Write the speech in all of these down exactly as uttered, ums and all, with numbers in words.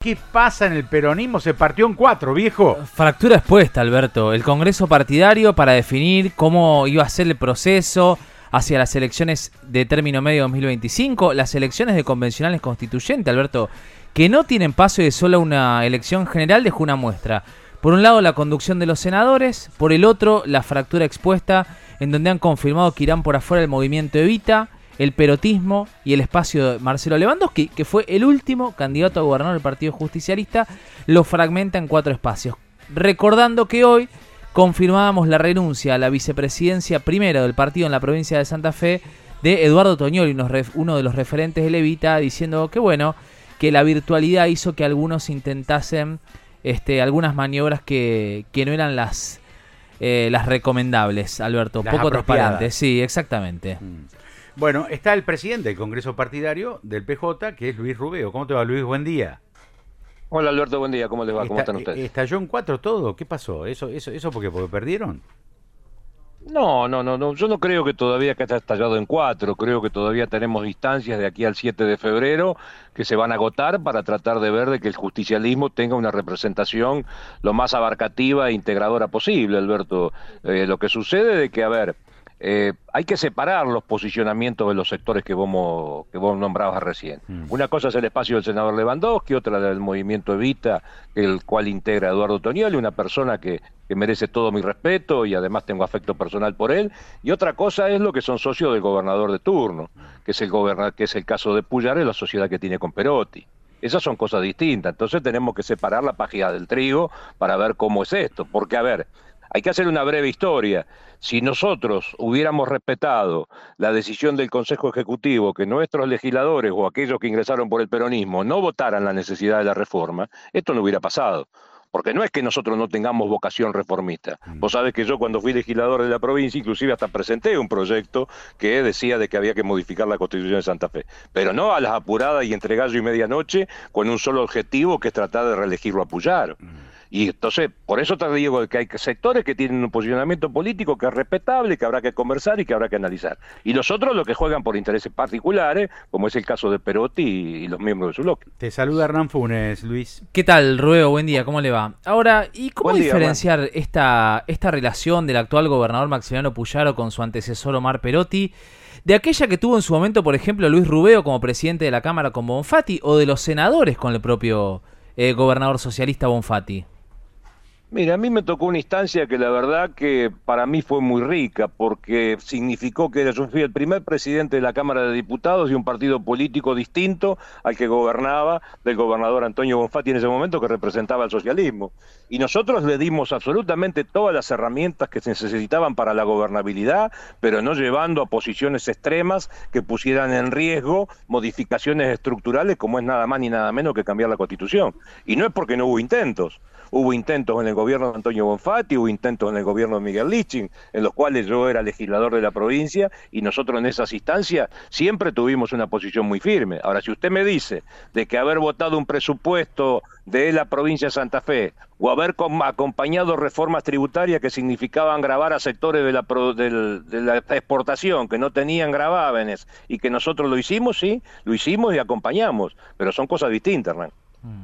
¿Qué pasa en el peronismo? Se partió en cuatro, viejo. Fractura expuesta, Alberto. El Congreso partidario para definir cómo iba a ser el proceso hacia las elecciones de término medio dos mil veinticinco, las elecciones de convencionales constituyentes, Alberto, que no tienen paso y de solo una elección general, dejó una muestra. Por un lado, la conducción de los senadores, por el otro, la fractura expuesta, en donde han confirmado que irán por afuera el movimiento Evita, el perotismo y el espacio de Marcelo Lewandowski, que fue el último candidato a gobernador del Partido Justicialista, lo fragmenta en cuatro espacios. Recordando que hoy confirmábamos la renuncia a la vicepresidencia primero del partido en la provincia de Santa Fe de Eduardo Toñoli, uno de los referentes del Evita, diciendo que bueno, que la virtualidad hizo que algunos intentasen este, algunas maniobras que, que no eran las, eh, las recomendables, Alberto, Las poco apropiadas. transparentes, sí, exactamente. Mm. Bueno, está el presidente del Congreso Partidario del P J, que es Luis Rubeo. ¿Cómo te va, Luis? Buen día. Hola Alberto, buen día, ¿cómo les va? ¿Cómo Está- están ustedes? ¿Estalló en cuatro todo? ¿Qué pasó? ¿Eso eso eso porque, porque perdieron? No, no, no, no, yo no creo que todavía que está estallado en cuatro, creo que todavía tenemos distancias de aquí al siete de febrero que se van a agotar para tratar de ver de que el justicialismo tenga una representación lo más abarcativa e integradora posible, Alberto. Eh, lo que sucede de que, a ver, eh, hay que separar los posicionamientos de los sectores que vos, mo- que vos nombrabas recién. Mm. Una cosa es el espacio del senador Lewandowski, otra del movimiento Evita, el cual integra Eduardo Toñoli, una persona que, que merece todo mi respeto y además tengo afecto personal por él, y otra cosa es lo que son socios del gobernador de turno, que es el goberna- que es el caso de Puyar y la sociedad que tiene con Perotti. Esas son cosas distintas, entonces tenemos que separar la paja del trigo para ver cómo es esto, porque a ver, hay que hacer una breve historia. Si nosotros hubiéramos respetado la decisión del Consejo Ejecutivo que nuestros legisladores o aquellos que ingresaron por el peronismo no votaran la necesidad de la reforma, esto no hubiera pasado. Porque no es que nosotros no tengamos vocación reformista. Vos sabés que yo cuando fui legislador de la provincia, inclusive hasta presenté un proyecto que decía de que había que modificar la Constitución de Santa Fe. Pero no a las apuradas y entre gallo y medianoche con un solo objetivo que es tratar de reelegirlo a Puyaro. Y entonces, por eso te digo que hay sectores que tienen un posicionamiento político que es respetable, que habrá que conversar y que habrá que analizar. Y los otros los que juegan por intereses particulares, como es el caso de Perotti y, y los miembros de su bloque. Te saluda Hernán Funes, Luis. ¿Qué tal, Rubeo? Buen día, ¿cómo le va? Ahora, ¿y cómo Buen día, diferenciar esta, esta relación del actual gobernador Maximiliano Puyaro con su antecesor Omar Perotti de aquella que tuvo en su momento, por ejemplo, Luis Rubeo como presidente de la Cámara con Bonfatti, o de los senadores con el propio eh, gobernador socialista Bonfatti? Mira, a mí me tocó una instancia que la verdad que para mí fue muy rica, porque significó que yo fui el primer presidente de la Cámara de Diputados de un partido político distinto al que gobernaba, del gobernador Antonio Bonfatti en ese momento, que representaba al socialismo. Y nosotros le dimos absolutamente todas las herramientas que se necesitaban para la gobernabilidad, pero no llevando a posiciones extremas que pusieran en riesgo modificaciones estructurales, como es nada más ni nada menos que cambiar la Constitución. Y no es porque no hubo intentos. Hubo intentos en el gobierno de Antonio Bonfatti, hubo intentos en el gobierno de Miguel Liching, en los cuales yo era legislador de la provincia y nosotros en esas instancias siempre tuvimos una posición muy firme. Ahora, si usted me dice de que haber votado un presupuesto de la provincia de Santa Fe o haber com- acompañado reformas tributarias que significaban gravar a sectores de la, pro- del- de la exportación que no tenían gravámenes y que nosotros lo hicimos, sí, lo hicimos y acompañamos, pero son cosas distintas, Hernán. Mm.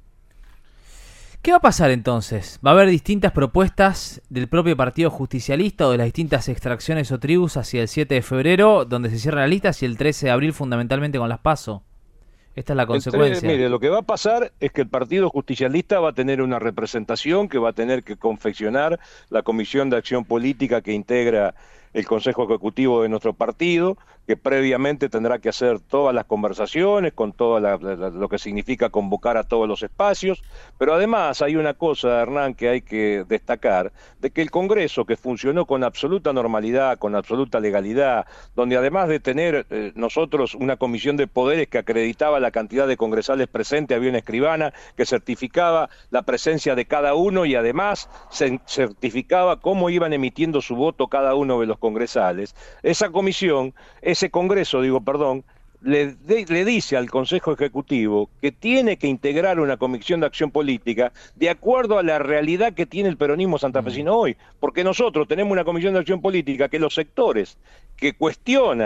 ¿Qué va a pasar entonces? ¿Va a haber distintas propuestas del propio Partido Justicialista o de las distintas extracciones o tribus hacia el siete de febrero, donde se cierran las listas, y el trece de abril fundamentalmente con las PASO? Esta es la consecuencia. Entre- mire, lo que va a pasar es que el Partido Justicialista va a tener una representación que va a tener que confeccionar la Comisión de Acción Política que integra el Consejo Ejecutivo de nuestro partido, que previamente tendrá que hacer todas las conversaciones, con todo la, la, lo que significa convocar a todos los espacios, pero además hay una cosa, Hernán, que hay que destacar, de que el Congreso, que funcionó con absoluta normalidad, con absoluta legalidad, donde además de tener eh, nosotros una comisión de poderes que acreditaba la cantidad de congresales presentes, había una escribana que certificaba la presencia de cada uno y además se certificaba cómo iban emitiendo su voto cada uno de los congresales, esa comisión, ese Congreso, digo, perdón, le, de, le dice al Consejo Ejecutivo que tiene que integrar una comisión de acción política de acuerdo a la realidad que tiene el peronismo santafesino hoy, porque nosotros tenemos una comisión de acción política que los sectores que cuestionan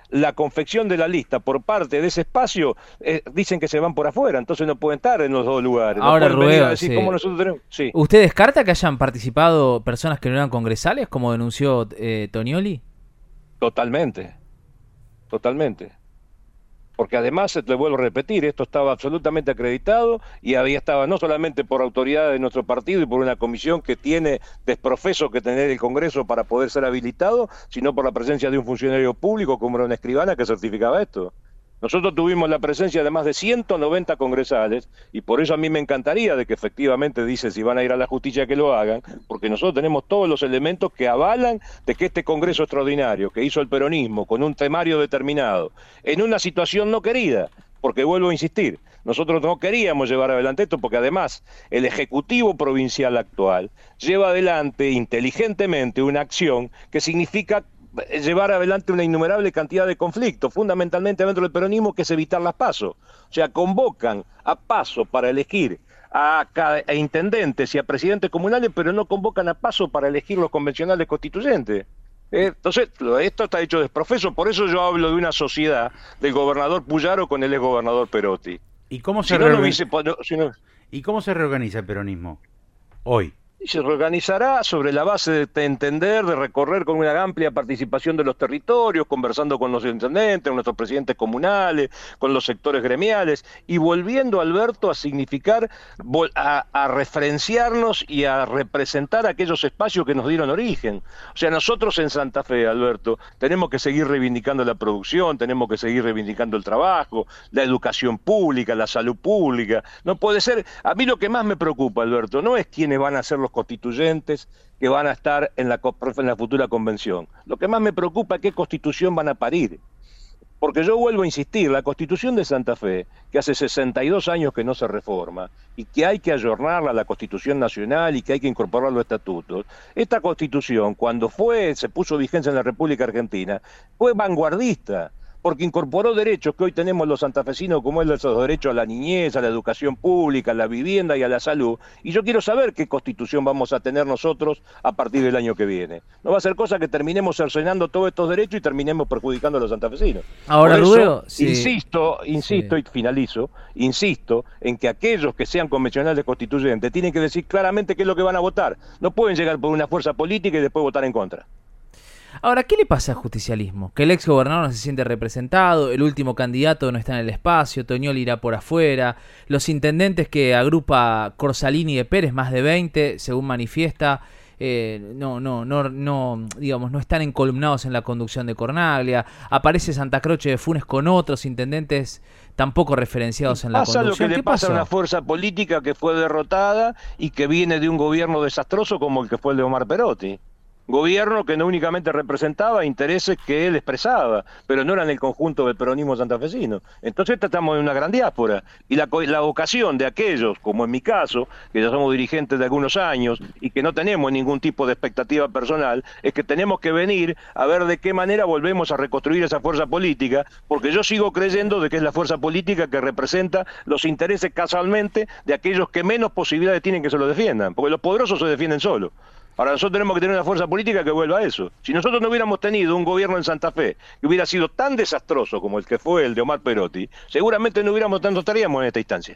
la confección de la lista por parte de ese espacio, eh, dicen que se van por afuera, entonces no pueden estar en los dos lugares. Ahora, no Rubeo, decir sí. cómo nosotros tenemos... sí. ¿Usted descarta que hayan participado personas que no eran congresales, como denunció eh, Tonioli? Totalmente, totalmente. Porque además, te vuelvo a repetir, esto estaba absolutamente acreditado y había estaba no solamente por autoridades de nuestro partido y por una comisión que tiene desprofeso que tener el Congreso para poder ser habilitado, sino por la presencia de un funcionario público como era una escribana que certificaba esto. Nosotros tuvimos la presencia de más de ciento noventa congresales y por eso a mí me encantaría de que efectivamente dice si van a ir a la justicia que lo hagan, porque nosotros tenemos todos los elementos que avalan de que este Congreso extraordinario que hizo el peronismo con un temario determinado, en una situación no querida, porque vuelvo a insistir, nosotros no queríamos llevar adelante esto porque además el Ejecutivo Provincial actual lleva adelante inteligentemente una acción que significa llevar adelante una innumerable cantidad de conflictos, fundamentalmente dentro del peronismo, que es evitar las PASO. O sea, convocan a PASO para elegir a, a intendentes y a presidentes comunales, pero no convocan a PASO para elegir los convencionales constituyentes. Eh, entonces, esto está hecho desprofeso, por eso yo hablo de una sociedad del gobernador Puyaro con el exgobernador Perotti. ¿Y cómo se, si no, reorgan... no hubiese... si no... ¿Y cómo se reorganiza el peronismo hoy? Y se reorganizará sobre la base de entender, de recorrer con una amplia participación de los territorios, conversando con los intendentes, con nuestros presidentes comunales, con los sectores gremiales, y volviendo, Alberto, a significar, a, a referenciarnos y a representar aquellos espacios que nos dieron origen. O sea, nosotros en Santa Fe, Alberto, tenemos que seguir reivindicando la producción, tenemos que seguir reivindicando el trabajo, la educación pública, la salud pública. No puede ser, a mí lo que más me preocupa, Alberto, no es quiénes van a ser los constituyentes que van a estar en la, en la futura convención. Lo que más me preocupa es qué constitución van a parir. Porque yo vuelvo a insistir, la Constitución de Santa Fe, que hace sesenta y dos años que no se reforma, y que hay que ayornarla a la Constitución Nacional y que hay que incorporarla a los estatutos, esta Constitución, cuando fue, se puso vigencia en la República Argentina, fue vanguardista, porque incorporó derechos que hoy tenemos los santafesinos, como es los derechos a la niñez, a la educación pública, a la vivienda y a la salud. Y yo quiero saber qué constitución vamos a tener nosotros a partir del año que viene. No va a ser cosa que terminemos cercenando todos estos derechos y terminemos perjudicando a los santafesinos. Ahora, Por eso, Rubeo, sí. insisto, insisto sí. y finalizo, insisto en que aquellos que sean convencionales constituyentes tienen que decir claramente qué es lo que van a votar. No pueden llegar por una fuerza política y después votar en contra. Ahora, ¿qué le pasa al justicialismo? Que el ex gobernador no se siente representado, el último candidato no está en el espacio, Tonioli irá por afuera, los intendentes que agrupa Corsalini de Pérez, más de veinte, según manifiesta, eh, no, no, no, no, digamos, no están encolumnados en la conducción de Cornaglia, aparece Santa Croce de Funes con otros intendentes tampoco referenciados en la conducción. Pasa lo que le pasa a una fuerza política que fue derrotada y que viene de un gobierno desastroso como el que fue el de Omar Perotti. Gobierno que no únicamente representaba intereses que él expresaba, pero no eran el conjunto del peronismo santafesino. Entonces estamos en una gran diáspora, y la, la vocación de aquellos, como en mi caso, que ya somos dirigentes de algunos años y que no tenemos ningún tipo de expectativa personal, es que tenemos que venir a ver de qué manera volvemos a reconstruir esa fuerza política, porque yo sigo creyendo de que es la fuerza política que representa los intereses casualmente de aquellos que menos posibilidades tienen que se lo defiendan, porque los poderosos se defienden solos. Ahora nosotros tenemos que tener una fuerza política que vuelva a eso. Si nosotros no hubiéramos tenido un gobierno en Santa Fe que hubiera sido tan desastroso como el que fue el de Omar Perotti, seguramente no hubiéramos tanto estaríamos en esta instancia.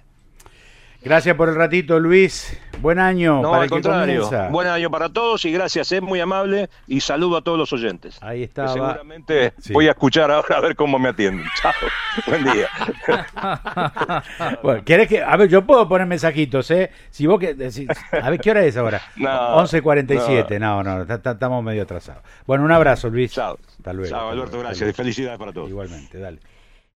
Gracias por el ratito, Luis. Buen año. No, para al el que contrario. comienza. Buen año para todos y gracias, es muy amable y saludo a todos los oyentes. Ahí está. Seguramente sí. voy a escuchar ahora a ver cómo me atienden. Chao. Buen día. Bueno, ¿querés que.? A ver, yo puedo poner mensajitos, ¿eh? Si vos que. Si, a ver, ¿qué hora es ahora? No, once cuarenta y siete. No, no, no estamos medio atrasados. Bueno, un abrazo, Luis. Chao. Hasta luego. Chao, Alberto, gracias. Y felicidades para todos. Igualmente, dale.